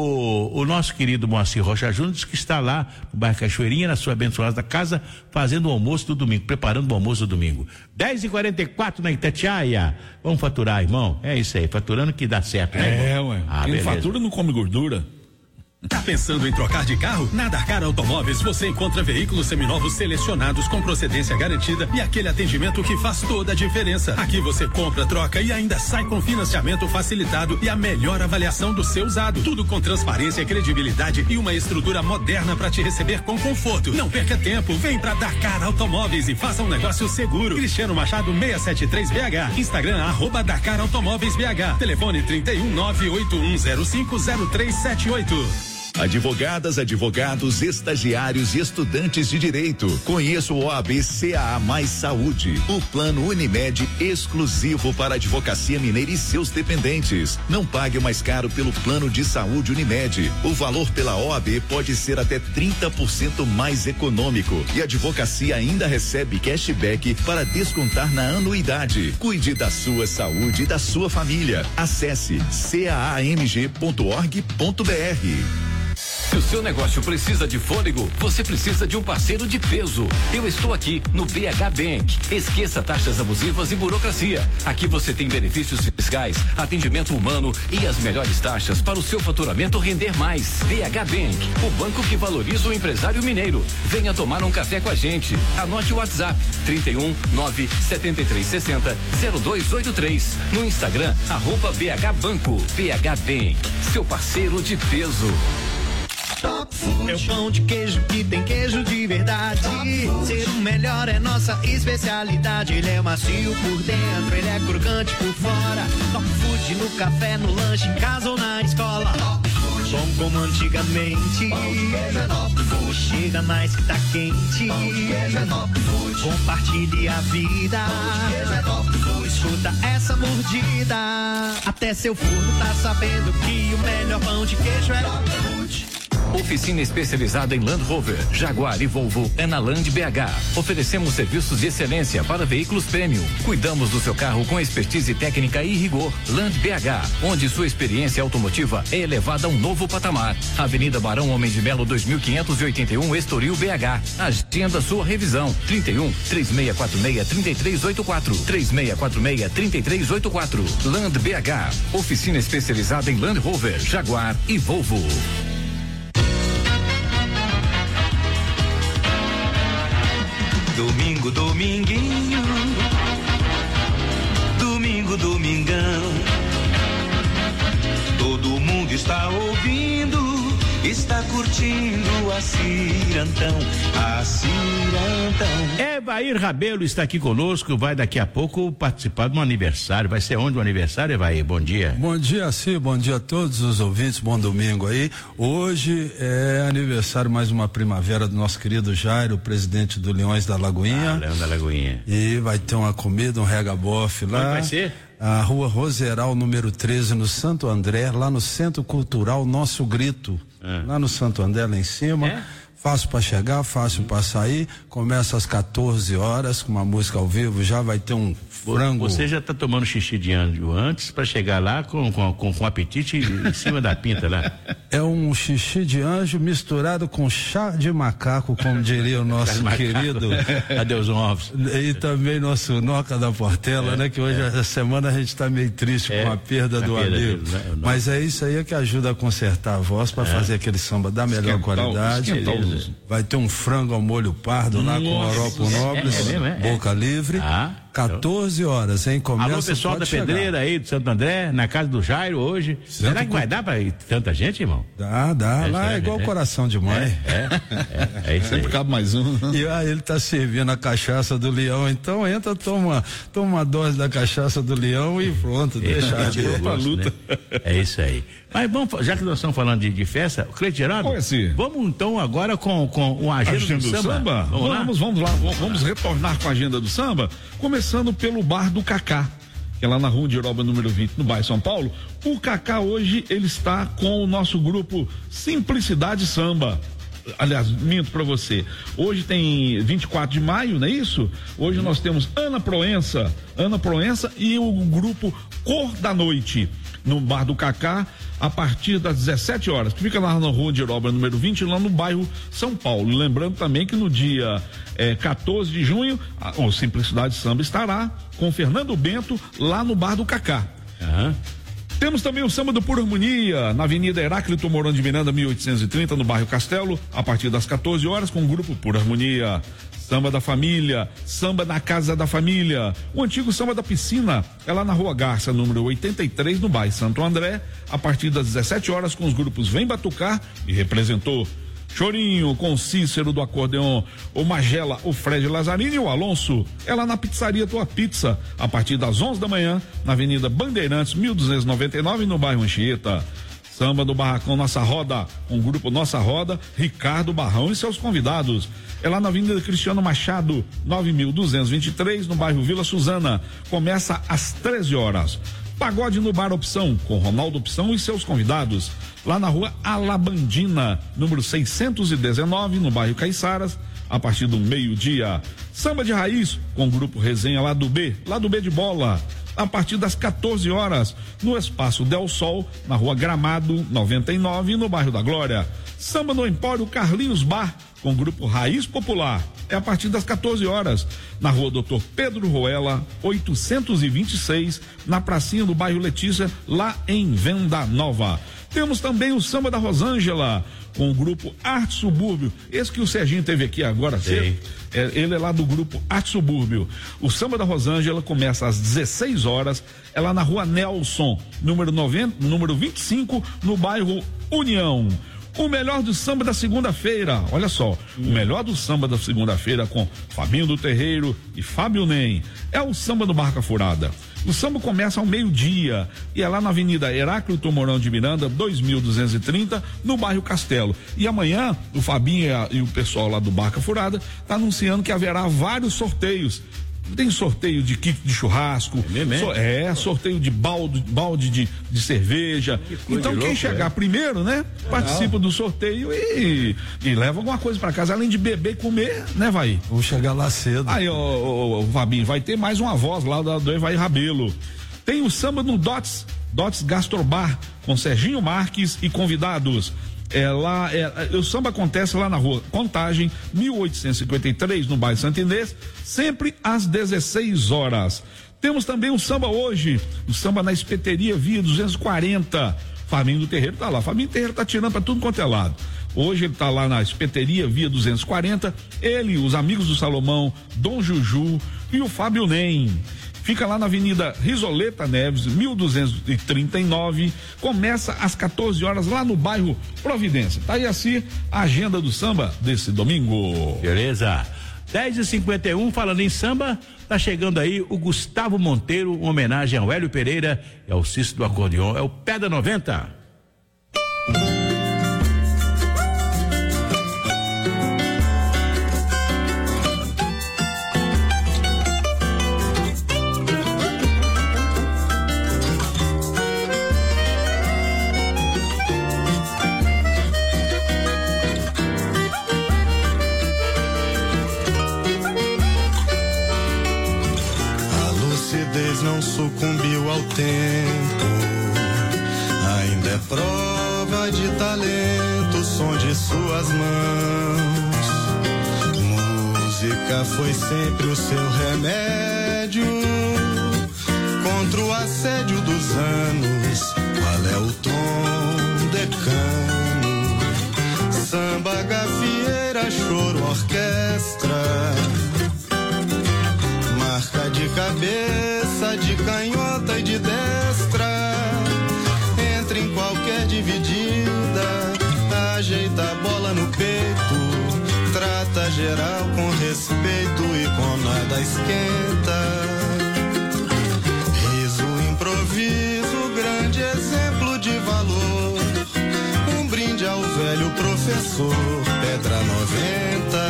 O, o nosso querido Moacir Rocha Júnior diz que está lá no bairro Cachoeirinha, na sua abençoada casa, fazendo o almoço do domingo, preparando o almoço do domingo. dez e quarenta e quatro na Itatiaia. Vamos faturar, irmão? É isso aí, faturando que dá certo, né? É, ué. Ah, quem beleza. fatura não come gordura. Tá pensando em trocar de carro? Na Dakar Automóveis você encontra veículos seminovos selecionados com procedência garantida e aquele atendimento que faz toda a diferença. Aqui você compra, troca e ainda sai com financiamento facilitado e a melhor avaliação do seu usado. Tudo com transparência, credibilidade e uma estrutura moderna para te receber com conforto. Não perca tempo, vem pra Dakar Automóveis e faça um negócio seguro. Cristiano Machado seiscentos e setenta e três B H. Instagram arroba Dakar Automóveis B H. Telefone trinta e um, nove oito um zero cinco zero três sete oito. Advogadas, advogados, estagiários e estudantes de direito. Conheça o O A B C A A Mais Saúde, o plano Unimed exclusivo para a Advocacia Mineira e seus dependentes. Não pague mais caro pelo plano de saúde Unimed. O valor pela O A B pode ser até trinta por cento mais econômico e a advocacia ainda recebe cashback para descontar na anuidade. Cuide da sua saúde e da sua família. Acesse c a a m g ponto org ponto b r. Se o seu negócio precisa de fôlego, você precisa de um parceiro de peso. Eu estou aqui no B H Bank. Esqueça taxas abusivas e burocracia. Aqui você tem benefícios fiscais, atendimento humano e as melhores taxas para o seu faturamento render mais. B H Bank, o banco que valoriza o empresário mineiro. Venha tomar um café com a gente. Anote o WhatsApp trinta e um, nove sete três seis zero, zero dois oito três. No Instagram, arroba B H Banco. B H Bank, seu parceiro de peso. Top Food é o pão de queijo que tem queijo de verdade. Ser o melhor é nossa especialidade. Ele é macio por dentro, ele é crocante por fora. Top Food no café, no lanche, em casa ou na escola. Top Food, bom como antigamente. Pão de queijo é Top Food. Chega mais que tá quente. Pão de queijo é Top Food. Compartilhe a vida. Pão de queijo é Top Food. Escuta essa mordida. Até seu forno tá sabendo que o melhor pão de queijo é Top Food. Oficina especializada em Land Rover, Jaguar e Volvo é na Land B H. Oferecemos serviços de excelência para veículos premium. Cuidamos do seu carro com expertise técnica e rigor. Land B H, onde sua experiência automotiva é elevada a um novo patamar. Avenida Barão Homem de Melo dois mil quinhentos e oitenta e um, Estoril B H. Agenda sua revisão. trinta e um, três seis quatro seis, três três oito quatro. três seis quatro seis, três três oito quatro. Land B H, oficina especializada em Land Rover, Jaguar e Volvo. Domingo, dominguinho, domingo, domingão. Todo mundo está ouvindo, está curtindo a Cirantão, a Cirantão. Evair Rabelo está aqui conosco, vai daqui a pouco participar de um aniversário. Vai ser onde o aniversário, Evair? Bom dia. Bom dia, sim, bom dia a todos os ouvintes, bom domingo aí. Hoje é aniversário, mais uma primavera do nosso querido Jairo, presidente do Leões da Lagoinha. Ah, Leão da Lagoinha. E vai ter uma comida, um regabofe lá. Onde vai ser? A Rua Roseral, número treze, no Santo André, lá no Centro Cultural Nosso Grito. Ah. Lá no Santo André, lá em cima. É? Fácil para chegar, fácil para sair. Começa às quatorze horas com uma música ao vivo. Já vai ter um frango. Você já tá tomando xixi de anjo antes para chegar lá com, com, com, com apetite em cima da pinta lá? É um xixi de anjo misturado com chá de macaco, como diria o nosso querido Adeus Alves. E também nosso Noca da Portela, é, né? Que hoje, é. essa semana, a gente tá meio triste é, com a perda a do perda amigo. Dele, né? Mas é isso aí que ajuda a consertar a voz para é. fazer aquele samba da melhor esquental, qualidade. Esquental. Vai ter um frango ao molho pardo lá com Orópolis, é, é, é, boca livre. Ah, quatorze horas, hein? Começa. Alô, pessoal da chegar. Pedreira aí do Santo André, na casa do Jairo hoje. Será, Será que vai dar pra ir tanta gente, irmão? Dá, dá. É, lá é igual é, coração de mãe. É, é, é, é isso aí. Sempre cabe mais um. E aí ele tá servindo a cachaça do Leão, então entra, toma, toma uma dose da cachaça do Leão e pronto, deixa a é, pra luta. Né? É isso aí. Mas vamos, já que nós estamos falando de, de festa, Cleide Geraldo, vamos então agora com, com o agenda, agenda do, do samba? samba? Vamos, vamos, vamos lá, vamos, vamos retornar com a agenda do samba, começando pelo Bar do Cacá, que é lá na Rua de Europa, número vinte, no bairro São Paulo. O Cacá hoje, ele está com o nosso grupo Simplicidade Samba. Aliás, minto pra você, hoje tem vinte e quatro de maio, não é isso? Hoje nós temos Ana Proença, Ana Proença e o grupo Cor da Noite, no Bar do Cacá, a partir das dezessete horas, que fica lá na Rua de Obra número vinte, lá no bairro São Paulo. Lembrando também que no dia eh, quatorze de junho, a, o Simplicidade Samba estará com Fernando Bento lá no Bar do Cacá. Uhum. Temos também o Samba do Pura Harmonia, na Avenida Heráclito Mourão de Miranda, mil oitocentos e trinta, no bairro Castelo, a partir das quatorze horas, com o grupo Pura Harmonia. Samba da Família, Samba na Casa da Família. O antigo Samba da Piscina é lá na Rua Garça, número oitenta e três, no bairro Santo André, a partir das dezessete horas, com os grupos Vem Batucar e Representou. Chorinho com Cícero do acordeon, o Magela, o Fred Lazzarini e o Alonso. É lá na Pizzaria Tua Pizza, a partir das onze da manhã, na Avenida Bandeirantes, mil duzentos e noventa e nove, no bairro Anchieta. Samba do Barracão Nossa Roda, com o grupo Nossa Roda, Ricardo Barrão e seus convidados. É lá na Avenida Cristiano Machado, nove mil duzentos e vinte e três, no bairro Vila Suzana. Começa às treze horas. Pagode no Bar Opção, com Ronaldo Opção e seus convidados, lá na Rua Alabandina, número seiscentos e dezenove, no bairro Caiçaras, a partir do meio-dia. Samba de Raiz, com o grupo Resenha lá do B, lá do B de Bola, a partir das quatorze horas, no Espaço Del Sol, na Rua Gramado, noventa e nove, no bairro da Glória. Samba no Empório Carlinhos Bar, com o grupo Raiz Popular. É a partir das quatorze horas, na Rua Doutor Pedro Roela, oitocentos e vinte e seis, na pracinha do bairro Letícia, lá em Venda Nova. Temos também o Samba da Rosângela, com o grupo Arte Subúrbio. Esse que o Serginho teve aqui agora cedo, é, ele é lá do grupo Arte Subúrbio. O Samba da Rosângela começa às dezesseis horas, é lá na Rua Nelson, número noventa, número vinte e cinco, no bairro União. O melhor do samba da segunda-feira, olha só, hum. o melhor do samba da segunda-feira com Fabinho do Terreiro e Fábio Nem, é o Samba do Barca Furada. O samba começa ao meio-dia e é lá na Avenida Heráclito Mourão de Miranda, dois mil duzentos e trinta, no bairro Castelo. E amanhã, o Fabinho e, a, e o pessoal lá do Barca Furada tá anunciando que haverá vários sorteios. Tem sorteio de kit de churrasco, é, so, é sorteio de balde, balde de, de cerveja. Que então quem louco, chegar é. primeiro, né, participa do sorteio e, e leva alguma coisa pra casa, além de beber e comer, né, vai? Vou chegar lá cedo. Aí, ó, o Fabinho, vai ter mais uma voz lá do, do Evair Rabelo. Tem o samba no Dots, Dots Gastrobar, com Serginho Marques e convidados. É lá, é, o samba acontece lá na Rua Contagem, mil oitocentos e cinquenta e três, no bairro Santo Inês, sempre às dezesseis horas. Temos também o samba hoje, o samba na Espeteria Via duzentos e quarenta. Fabinho do Terreiro tá lá, Fabinho do Terreiro tá tirando pra tudo quanto é lado. Hoje ele tá lá na Espeteria Via duzentos e quarenta, ele, os amigos do Salomão, Dom Juju e o Fábio Nem. Fica lá na Avenida Risoleta Neves, mil duzentos e trinta e nove. Começa às quatorze horas lá no bairro Providência. Tá aí assim a agenda do samba desse domingo. Beleza. dez e cinquenta e um, falando em samba, tá chegando aí o Gustavo Monteiro, uma homenagem ao Hélio Pereira e ao Cícero do acordeon. É o Pé da noventa. Não sucumbiu ao tempo, ainda é prova de talento, som de suas mãos. Música foi sempre o seu remédio contra o assédio dos anos. Qual é o tom decano? Samba, gafieira, choro, orquestra, marca de cabeça, de canhota e de destra. Entra em qualquer dividida, ajeita a bola no peito, trata geral com respeito e com nada esquenta. Riso, improviso, grande exemplo de valor. Um brinde ao velho professor, Pedra noventa.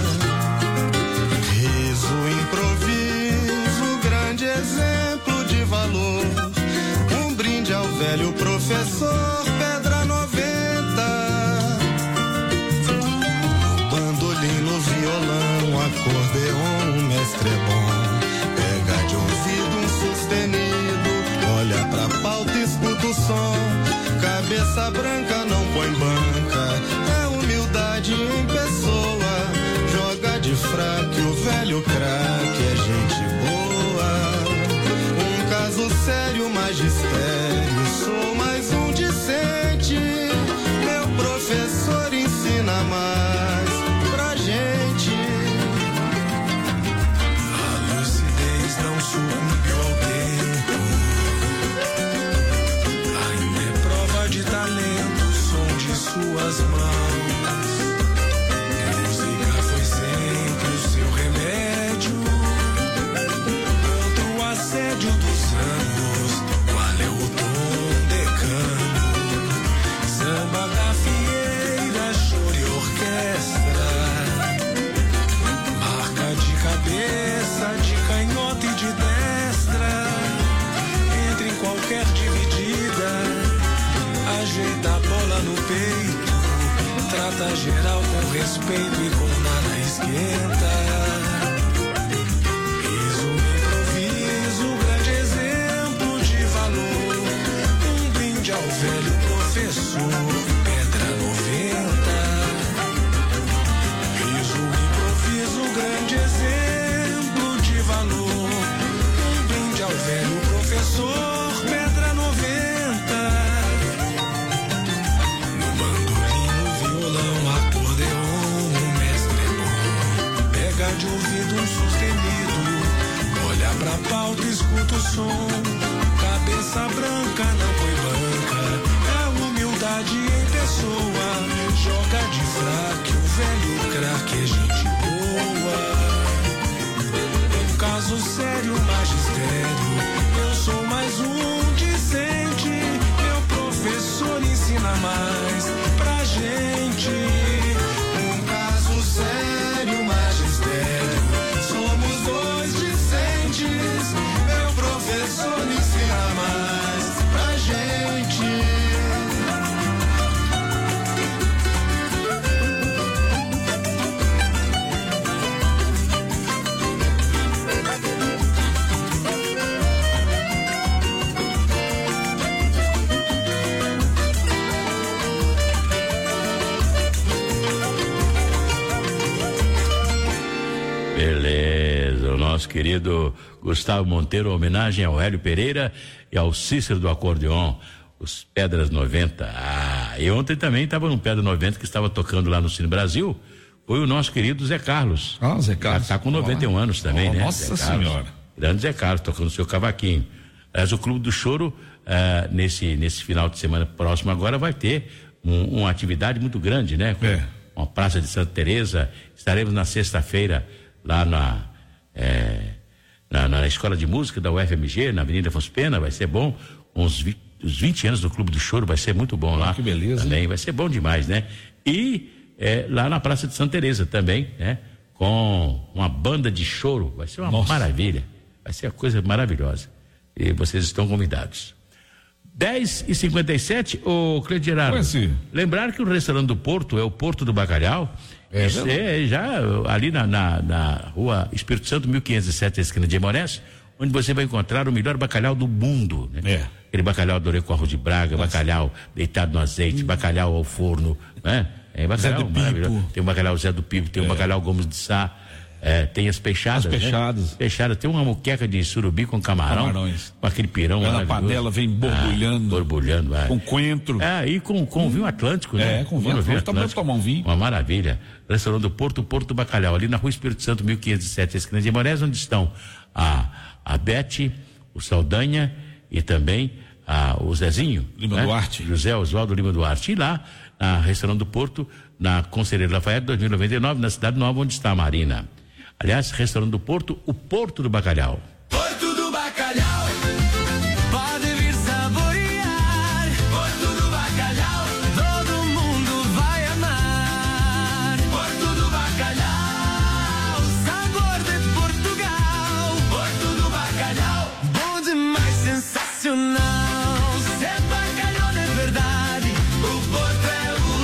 Riso, improviso, grande exemplo de valor. Um brinde ao velho professor, Pedra noventa. No bandolim, no violão, acordeon, o mestre é bom. Pega de ouvido um sustenido, olha pra pauta, escuta o som. Cabeça branca não põe banca, é humildade em pessoa. Joga de fraque, o velho craque é gente boa. Um caso sério, magistério, sou mais um discente. Meu professor ensina mais pra gente. A lucidez não sucumbiu ao tempo. Ainda é prova de talento o som de suas mãos. Música foi sempre o seu remédio contra o assédio dos anos. Qual é o tom decano? Samba, gafieira, choro e orquestra. Marca de cabeça, de canhota e de destra. Entra em qualquer dividida, ajeita a bola no peito. Trata geral com respeito e com nada esquenta. Fiz um improviso, grande exemplo de valor. Um brinde ao velho professor, pedra noventa. Fiz um improviso, grande exemplo de valor. Um brinde ao velho professor, pedra noventa. De ouvido um sustenido, olha pra pauta, escuta o som. Cabeça branca não foi banca, é humildade em pessoa. Joga de fraque, o velho craque é gente boa. Um caso sério, magistério, eu sou mais um discente. Meu professor ensina mais pra gente. Um caso sério, magistério, somos dois discentes. Meu professor me ensina mais pra gente. Beleza, o nosso querido Gustavo Monteiro, homenagem ao Hélio Pereira e ao Cícero do acordeon, os Pedras noventa. Ah, e ontem também estava no Pedra noventa que estava tocando lá no Cine Brasil, foi o nosso querido Zé Carlos. Ah, Zé Carlos. Já tá com noventa e um anos também, oh, né? Nossa Senhora. Grande Zé Carlos, tocando o seu cavaquinho. Mas o Clube do Choro, ah, nesse, nesse final de semana próximo agora, vai ter um, uma atividade muito grande, né? Com é. uma praça de Santa Teresa. Estaremos na sexta-feira lá na, é, na, na Escola de Música da U F M G, na Avenida Afonso Pena, vai ser bom. Uns vi, os vinte anos do Clube do Choro, vai ser muito bom lá. Que beleza. Também, vai ser bom demais, né? E é, lá na Praça de Santa Teresa também, né? Com uma banda de choro, vai ser uma Nossa. maravilha. Vai ser uma coisa maravilhosa. E vocês estão convidados. dez e cinquenta e sete, ô Cleiton Gerardo. Assim? Lembrar que o restaurante do Porto é o Porto do Bacalhau. É, é já ali na, na, na rua Espírito Santo, mil quinhentos e sete, a esquina de Emorés, onde você vai encontrar o melhor bacalhau do mundo, né? É. Aquele bacalhau adorei com arroz de Braga, Nossa. bacalhau deitado no azeite, hum. bacalhau ao forno, né? É bacalhau Zé do Pipo. Tem o bacalhau Zé do Pipo, tem o é. bacalhau Gomes de Sá, é, tem as peixadas, as peixadas. Né? Peixadas, tem uma moqueca de surubi com camarão, Camarões. Com aquele pirão lá na panela, vem borbulhando. Ah, borbulhando, é. Com coentro. É, e com, com vinho Atlântico, né? É, com vinho Atlântico, também tomar um vinho. Uma maravilha. Restaurante do Porto, Porto do Bacalhau, ali na rua Espírito Santo, mil quinhentos e sete, esquina de Emorés, onde estão a, a Bete, o Saldanha e também a, o Zezinho. Lima né? Duarte. José Oswaldo Lima Duarte. E lá, na Restaurante do Porto, na Conselheiro Lafayette, dois mil e noventa e nove, na Cidade Nova, onde está a Marina. Aliás, Restaurante do Porto, o Porto do Bacalhau. Porto do Bacalhau, pode vir saborear. Porto do Bacalhau, todo mundo vai amar. Porto do Bacalhau, sabor de Portugal. Porto do Bacalhau, bom demais, sensacional. Se é bacalhau de verdade, o Porto é o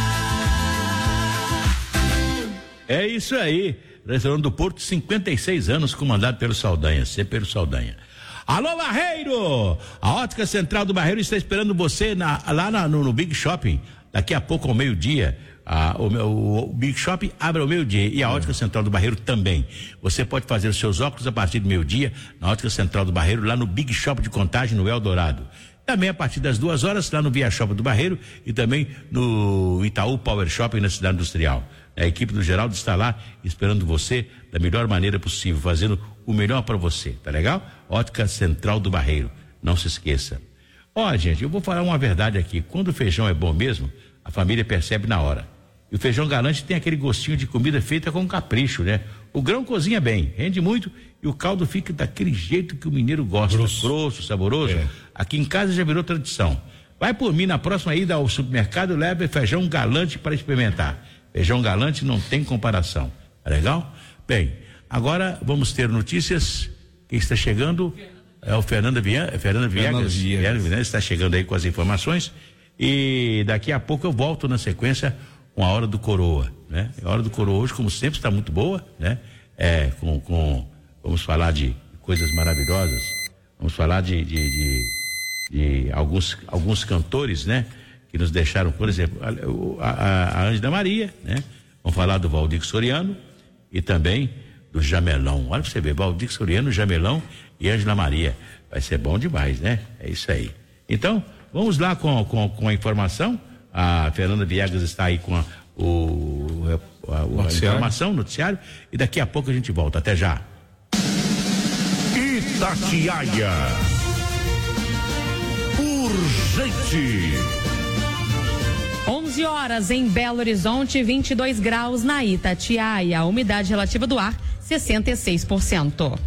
lugar. É isso aí. Restaurante do Porto, cinquenta e seis anos, comandado pelo Saldanha, sempre pelo Saldanha. Alô, Barreiro! A Ótica Central do Barreiro está esperando você na, lá na, no, no Big Shopping, daqui a pouco ao meio-dia. Ah, o, o, o Big Shopping abre ao meio-dia e a Ótica Central do Barreiro também. Você pode fazer os seus óculos a partir do meio-dia na Ótica Central do Barreiro, lá no Big Shopping de Contagem, no Eldorado. Também a partir das duas horas, lá no Via Shopping do Barreiro e também no Itaú Power Shopping na Cidade Industrial. A equipe do Geraldo está lá esperando você da melhor maneira possível, fazendo o melhor para você, tá legal? Ótica Central do Barreiro, não se esqueça. Ó, gente, eu vou falar uma verdade aqui, quando o feijão é bom mesmo, a família percebe na hora. E o feijão galante tem aquele gostinho de comida feita com capricho, né? O grão cozinha bem, rende muito e o caldo fica daquele jeito que o mineiro gosta, grosso, grosso saboroso. É. Aqui em casa já virou tradição. Vai por mim na próxima ida ao supermercado, leve feijão galante para experimentar. Feijão galante não tem comparação. Tá legal? Bem, agora vamos ter notícias. Quem está chegando é o Fernanda Viegas. Fernanda Viegas. Viegas está chegando aí com as informações. E daqui a pouco eu volto na sequência com a Hora do Coroa, né? A Hora do Coroa hoje, como sempre, está muito boa, né? É, com, com, vamos falar de coisas maravilhosas. Vamos falar de, de, de, de alguns, alguns cantores, né? Que nos deixaram, por exemplo, a, a, a Ângela Maria, né? Vamos falar do Valdir Soriano e também do Jamelão. Olha pra você ver, Valdir Soriano, Jamelão e Ângela Maria. Vai ser bom demais, né? É isso aí. Então, vamos lá com, com, com a informação. A Fernanda Viegas está aí com a, o, a, a, a informação, noticiário, e daqui a pouco a gente volta. Até já. Itatiaia. Urgente. onze horas em Belo Horizonte, vinte e dois graus na Itatiaia. A umidade relativa do ar, sessenta e seis por cento.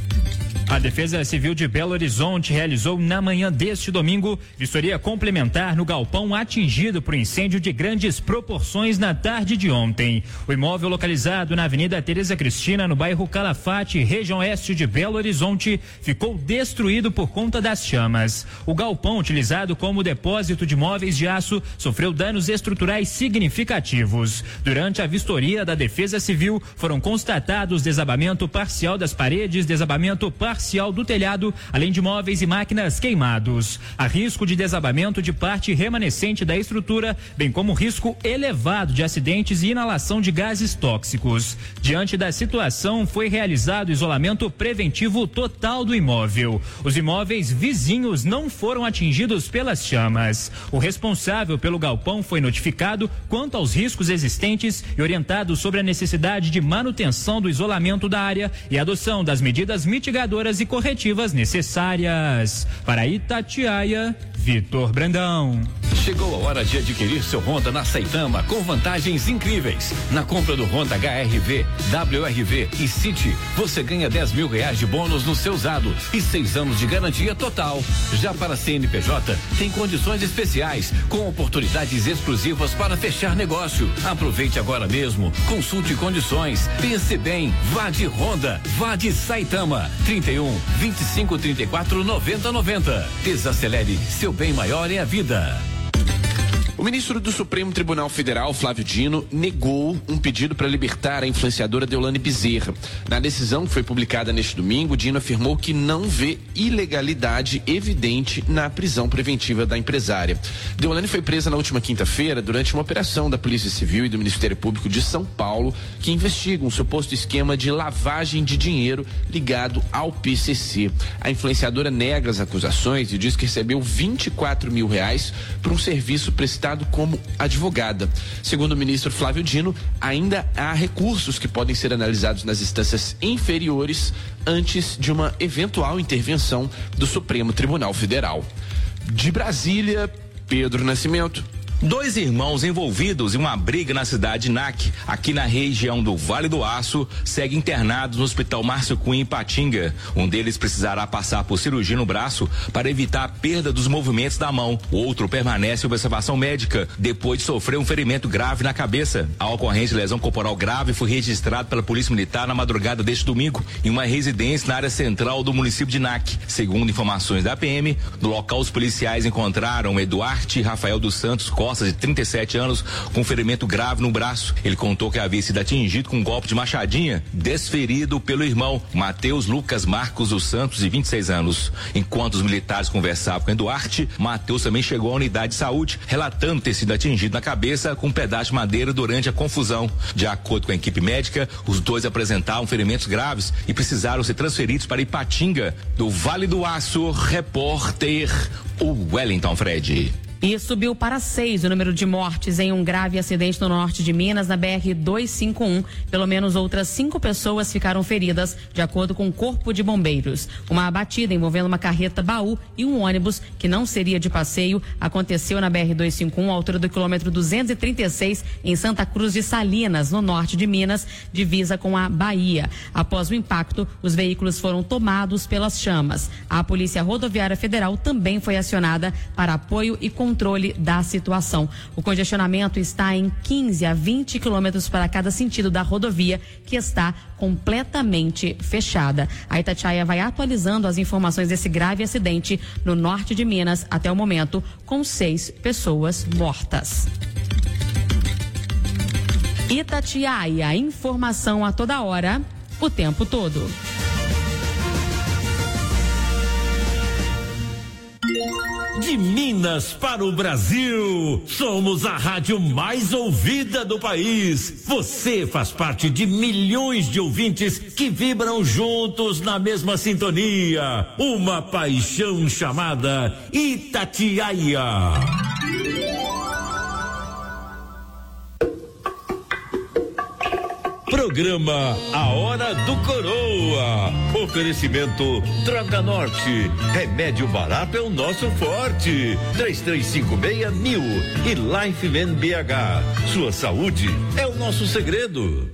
A Defesa Civil de Belo Horizonte realizou na manhã deste domingo vistoria complementar no galpão atingido por incêndio de grandes proporções na tarde de ontem. O imóvel localizado na Avenida Tereza Cristina, no bairro Calafate, região oeste de Belo Horizonte, ficou destruído por conta das chamas. O galpão, utilizado como depósito de móveis de aço, sofreu danos estruturais significativos. Durante a vistoria da Defesa Civil, foram constatados desabamento parcial das paredes, desabamento parcial parcial do telhado, além de móveis e máquinas queimados. Há risco de desabamento de parte remanescente da estrutura, bem como risco elevado de acidentes e inalação de gases tóxicos. Diante da situação, foi realizado isolamento preventivo total do imóvel. Os imóveis vizinhos não foram atingidos pelas chamas. O responsável pelo galpão foi notificado quanto aos riscos existentes e orientado sobre a necessidade de manutenção do isolamento da área e adoção das medidas mitigadoras e corretivas necessárias. Para Itatiaia, Vitor Brandão. Chegou a hora de adquirir seu Honda na Saitama com vantagens incríveis. Na compra do Honda H R V, W R V e City, você ganha dez mil reais de bônus no seu usado e seis anos de garantia total. Já para C N P J, tem condições especiais, com oportunidades exclusivas para fechar negócio. Aproveite agora mesmo, consulte condições, pense bem, vá de Honda, vá de Saitama. trinta e um, vinte e cinco, trinta e quatro, noventa, noventa. Desacelere, seu bem maior é a vida. O ministro do Supremo Tribunal Federal, Flávio Dino, negou um pedido para libertar a influenciadora Deolane Bezerra. Na decisão que foi publicada neste domingo, Dino afirmou que não vê ilegalidade evidente na prisão preventiva da empresária. Deolane foi presa na última quinta-feira durante uma operação da Polícia Civil e do Ministério Público de São Paulo que investigam um suposto esquema de lavagem de dinheiro ligado ao P C C. A influenciadora nega as acusações e diz que recebeu vinte e quatro mil reais por um serviço prestado como advogada. Segundo o ministro Flávio Dino, ainda há recursos que podem ser analisados nas instâncias inferiores antes de uma eventual intervenção do Supremo Tribunal Federal. De Brasília, Pedro Nascimento. Dois irmãos envolvidos em uma briga na cidade de Nac, aqui na região do Vale do Aço, seguem internados no Hospital Márcio Cunha em Patinga. Um deles precisará passar por cirurgia no braço para evitar a perda dos movimentos da mão. O outro permanece em observação médica depois de sofrer um ferimento grave na cabeça. A ocorrência de lesão corporal grave foi registrada pela Polícia Militar na madrugada deste domingo em uma residência na área central do município de Nac. Segundo informações da P M, no local os policiais encontraram Eduardo Rafael dos Santos Costa Costa, de trinta e sete anos, com ferimento grave no braço. Ele contou que havia sido atingido com um golpe de machadinha, desferido pelo irmão, Matheus Lucas Marcos dos Santos, de vinte e seis anos. Enquanto os militares conversavam com Eduarte, Matheus também chegou à unidade de saúde, relatando ter sido atingido na cabeça com um pedaço de madeira durante a confusão. De acordo com a equipe médica, os dois apresentavam ferimentos graves e precisaram ser transferidos para Ipatinga. Do Vale do Aço, repórter o Wellington Fred. E subiu para seis o número de mortes em um grave acidente no norte de Minas, na B R duzentos e cinquenta e um. Pelo menos outras cinco pessoas ficaram feridas, de acordo com o Corpo de Bombeiros. Uma batida envolvendo uma carreta baú e um ônibus, que não seria de passeio, aconteceu na B R duzentos e cinquenta e um, à altura do quilômetro duzentos e trinta e seis, em Santa Cruz de Salinas, no norte de Minas, divisa com a Bahia. Após o impacto, os veículos foram tomados pelas chamas. A Polícia Rodoviária Federal também foi acionada para apoio e controle controle da situação. O congestionamento está em quinze a vinte quilômetros para cada sentido da rodovia, que está completamente fechada. A Itatiaia vai atualizando as informações desse grave acidente no norte de Minas até o momento, com seis pessoas mortas. Itatiaia, informação a toda hora, o tempo todo. De Minas para o Brasil, somos a rádio mais ouvida do país. Você faz parte de milhões de ouvintes que vibram juntos na mesma sintonia. Uma paixão chamada Itatiaia. Programa A Hora do Coroa. Oferecimento Droga Norte. Remédio barato é o nosso forte. três três cinco seis mil e Life Man B H. Sua saúde é o nosso segredo.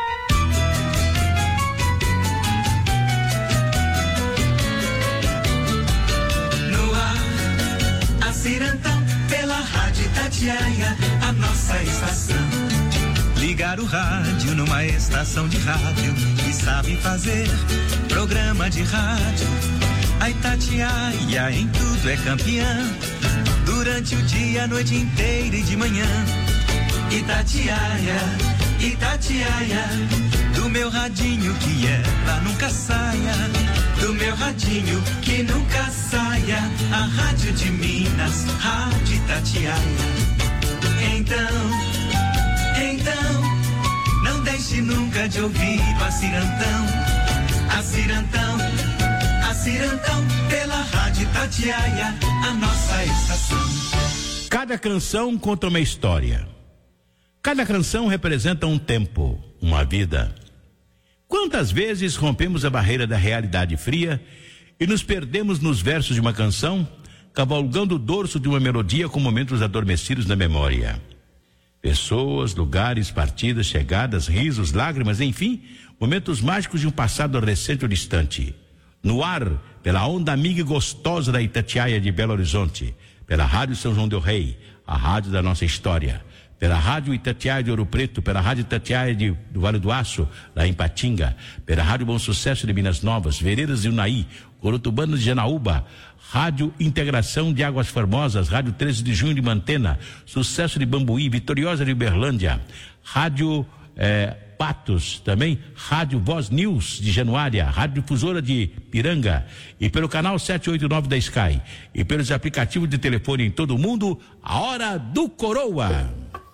No ar, a Cirantão, pela Rádio Itatiaia, a nossa estação. Ligar o rádio numa estação de rádio que sabe fazer programa de rádio. A Itatiaia em tudo é campeã. Durante o dia, a noite inteira e de manhã. Itatiaia, Itatiaia, do meu radinho que ela nunca saia. Do meu radinho que nunca saia. A rádio de Minas, Rádio Itatiaia. Então... Então, não deixe nunca de ouvir a Cirantão, a Cirantão, a Cirantão, pela Rádio Itatiaia, a nossa estação. Cada canção conta uma história. Cada canção representa um tempo, uma vida. Quantas vezes rompemos a barreira da realidade fria e nos perdemos nos versos de uma canção, cavalgando o dorso de uma melodia com momentos adormecidos na memória. Pessoas, lugares, partidas, chegadas, risos, lágrimas, enfim, momentos mágicos de um passado recente ou distante. No ar, pela onda amiga e gostosa da Itatiaia de Belo Horizonte, pela Rádio São João del Rei, a rádio da nossa história, pela Rádio Itatiaia de Ouro Preto, pela Rádio Itatiaia de, do Vale do Aço, lá em Patinga, pela Rádio Bom Sucesso de Minas Novas, Vereiras de Unaí, Corotubano de Janaúba, Rádio Integração de Águas Formosas, Rádio treze de Junho de Mantena, Sucesso de Bambuí, Vitoriosa de Uberlândia, Rádio eh, Patos, também Rádio Voz News de Januária, Rádio Difusora de Piranga, e pelo canal sete oito nove da Sky, e pelos aplicativos de telefone em todo o mundo, a Hora do Coroa.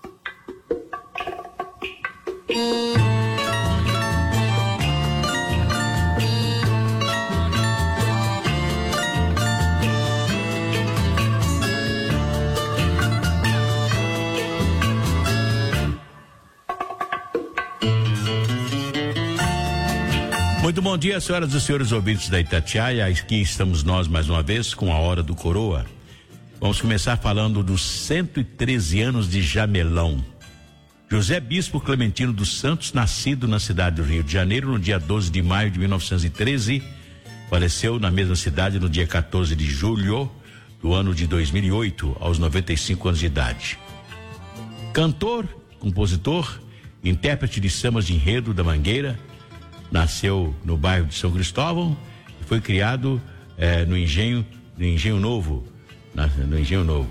Muito bom dia, senhoras e senhores ouvintes da Itatiaia. Aqui estamos nós mais uma vez com a Hora do Coroa. Vamos começar falando dos cento e treze anos de Jamelão. José Bispo Clementino dos Santos, nascido na cidade do Rio de Janeiro no dia doze de maio de mil novecentos e treze, faleceu na mesma cidade no dia quatorze de julho do ano de dois mil e oito, aos noventa e cinco anos de idade. Cantor, compositor, intérprete de sambas de enredo da Mangueira, nasceu no bairro de São Cristóvão e foi criado eh, no Engenho, no Engenho Novo, na, no Engenho Novo.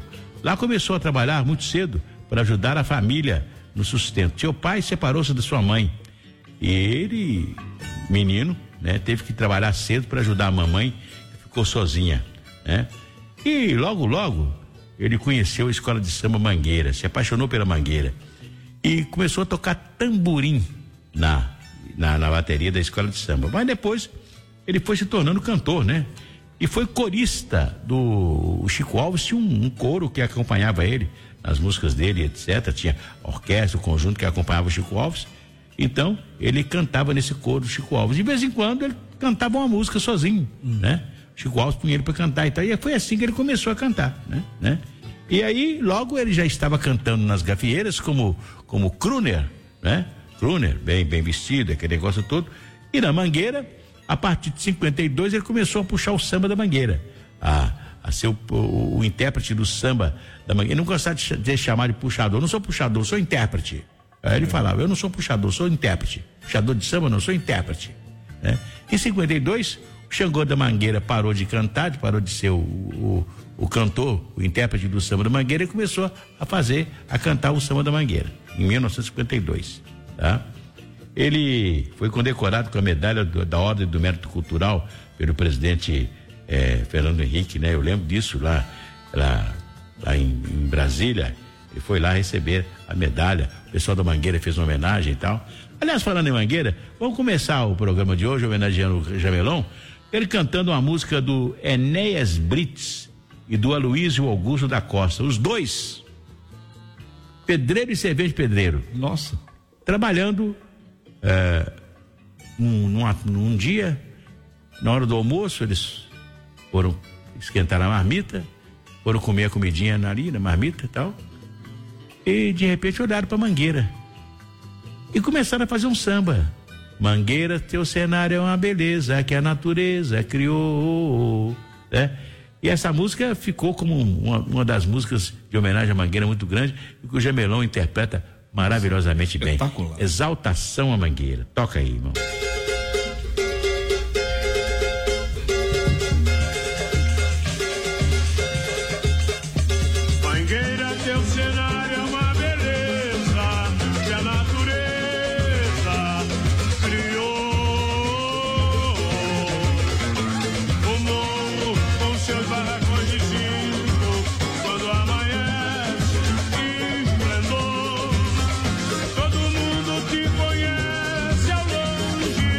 Lá começou a trabalhar muito cedo para ajudar a família no sustento. Seu pai separou-se da sua mãe e ele, menino, né, teve que trabalhar cedo para ajudar a mamãe, que ficou sozinha, né? E logo, logo, ele conheceu a escola de samba Mangueira, se apaixonou pela Mangueira e começou a tocar tamborim na, na, na bateria da escola de samba. Mas depois ele foi se tornando cantor, né? E foi corista do Chico Alves, tinha um, um coro que acompanhava ele nas músicas dele, etcétera. Tinha orquestra, o conjunto que acompanhava o Chico Alves. Então, ele cantava nesse coro do Chico Alves. De vez em quando, ele cantava uma música sozinho, hum. né? Chico Alves punha ele para cantar e tal. E foi assim que ele começou a cantar, né? né? E aí, logo ele já estava cantando nas gafieiras como, como crooner, né? Crooner, bem, bem vestido, aquele negócio todo. E na Mangueira, a partir de cinquenta e dois, ele começou a puxar o samba da Mangueira, a, a ser o, o, o intérprete do samba da Mangueira. Ele não gostava de, de chamar de puxador. Eu não sou puxador, eu sou intérprete. Aí ele falava, eu não sou puxador, sou intérprete. Puxador de samba, não, sou intérprete. Né? Em cinquenta e dois, o Xangô da Mangueira parou de cantar, parou de ser o, o, o cantor, o intérprete do samba da Mangueira, e começou a fazer, a cantar o samba da Mangueira, em mil novecentos e cinquenta e dois. Tá? Ele foi condecorado com a medalha do, da Ordem do Mérito Cultural pelo presidente eh, Fernando Henrique, né? Eu lembro disso lá, lá, lá em, em Brasília. Ele foi lá receber a medalha. O pessoal da Mangueira fez uma homenagem e tal. Aliás, falando em Mangueira, vamos começar o programa de hoje homenageando o Jamelão, ele cantando uma música do Enéas Brits e do Aloysio Augusto da Costa. Os dois, pedreiro e servente pedreiro. Nossa. Trabalhando É, num, numa, num dia, na hora do almoço, eles foram esquentar a marmita, foram comer a comidinha ali na marmita e tal, e de repente olharam pra Mangueira e começaram a fazer um samba. Mangueira, teu cenário é uma beleza que a natureza criou, né? E essa música ficou como uma, uma das músicas de homenagem à Mangueira muito grande, e que o Jamelão interpreta maravilhosamente bem. Exaltação à Mangueira. Toca aí, irmão. Mangueira, teu cenário é uma beleza que a natureza criou. O morro com seus barracões de zinco, quando amanhece em esplendor. Todo mundo te conhece ao longe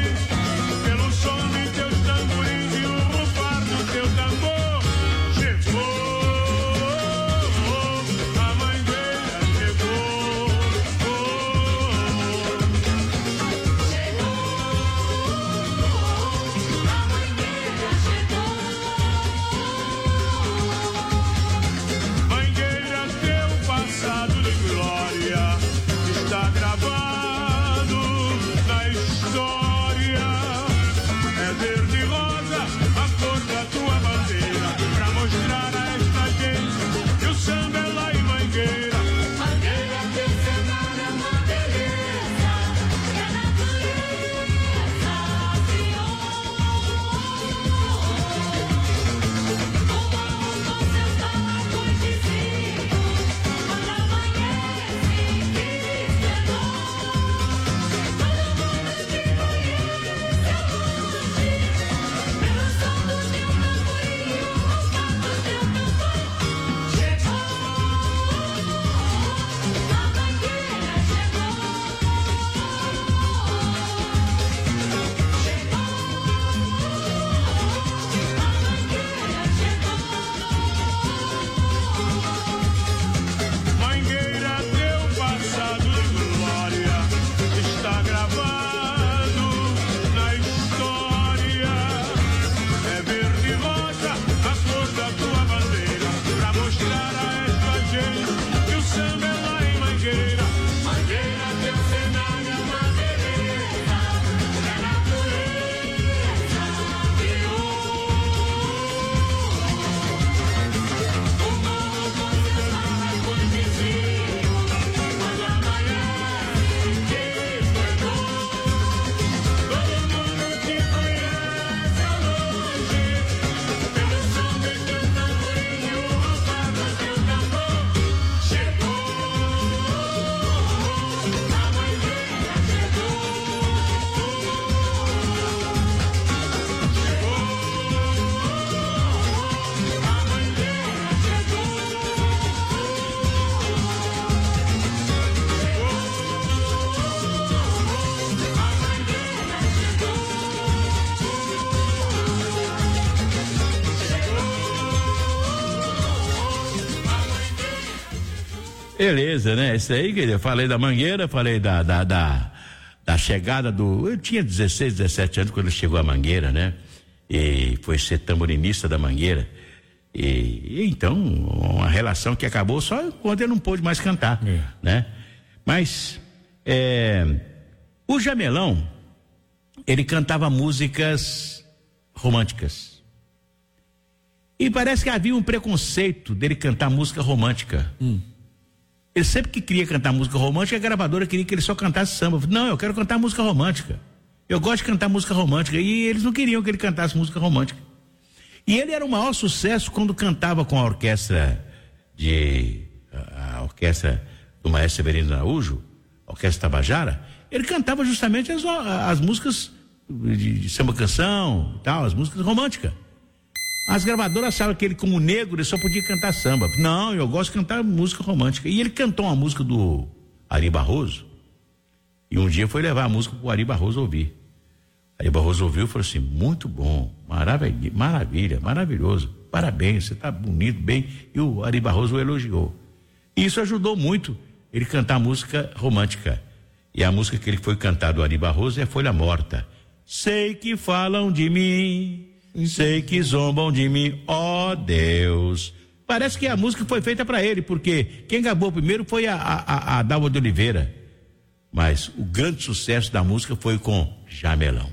Beleza, né? Isso aí, eu falei da Mangueira, falei da, da, da, da chegada do. Eu tinha dezesseis, dezessete anos quando chegou a Mangueira, né? E foi ser tamborinista da Mangueira. E, e então, uma relação que acabou só quando ele não pôde mais cantar, é. né? Mas, é, o Jamelão, ele cantava músicas românticas. E parece que havia um preconceito dele cantar música romântica. Hum. Ele sempre que queria cantar música romântica, a gravadora queria que ele só cantasse samba. Não, eu quero cantar música romântica. Eu gosto de cantar música romântica. E eles não queriam que ele cantasse música romântica. E ele era o maior sucesso quando cantava com a orquestra de... a, a orquestra do Maestro Severino Araújo, a Orquestra Tabajara. Ele cantava justamente as, as músicas de, de samba canção e tal, as músicas românticas. As gravadoras achavam que ele, como negro, ele só podia cantar samba. Não, eu gosto de cantar música romântica. E ele cantou uma música do Ari Barroso. E um dia foi levar a música pro Ari Barroso ouvir. Ari Barroso ouviu e falou assim: muito bom, maravilha, maravilha, maravilhoso, parabéns, você tá bonito, bem. E o Ari Barroso o elogiou. E isso ajudou muito ele cantar música romântica. E a música que ele foi cantar do Ari Barroso é Folha Morta. Sei que falam de mim, sei que zombam de mim, ó Deus. Parece que a música foi feita para ele, porque quem gravou primeiro foi a, a, a Dalva de Oliveira. Mas o grande sucesso da música foi com Jamelão.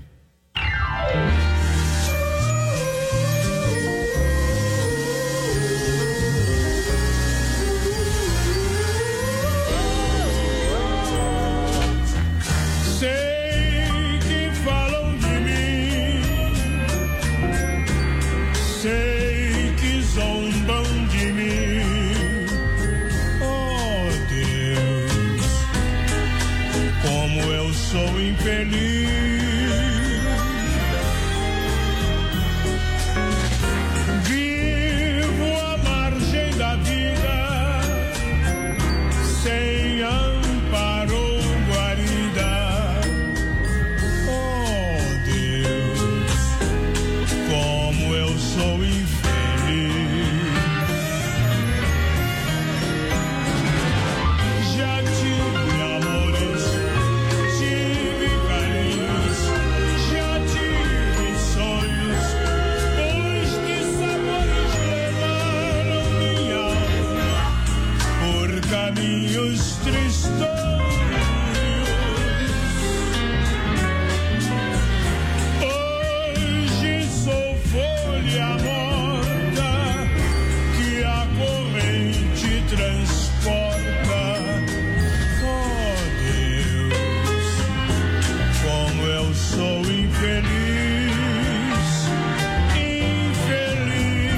Sei que falam de mim, sei que zombam de mim, oh Deus, como eu sou infeliz. Vivo à margem da vida, sem amparo ou guarida. Oh Deus, como eu sou infeliz. Já tive amores, tive carinhos, já tive sonhos, pois que sabores levaram minha alma por caminhos tristonhos. Hoje sou folha morta que a corrente transporta. Oh Deus, como eu sou infeliz, infeliz.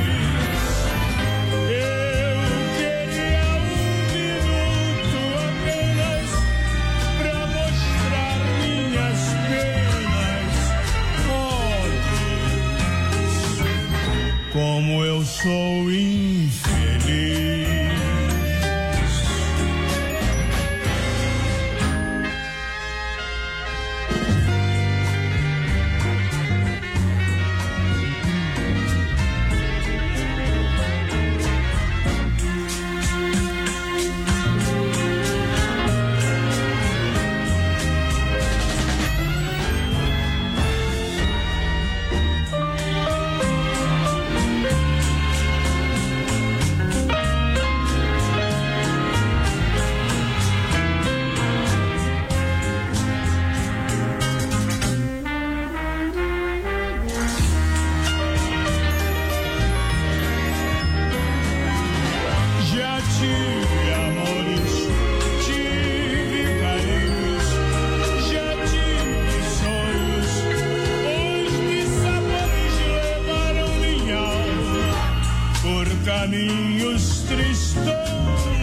Eu queria um minuto apenas pra mostrar minhas penas. Oh Deus, como eu sou infeliz. Já tive amores, tive carinhos, já tive sonhos, pois que sabores levaram minha alma por caminhos tristonhos.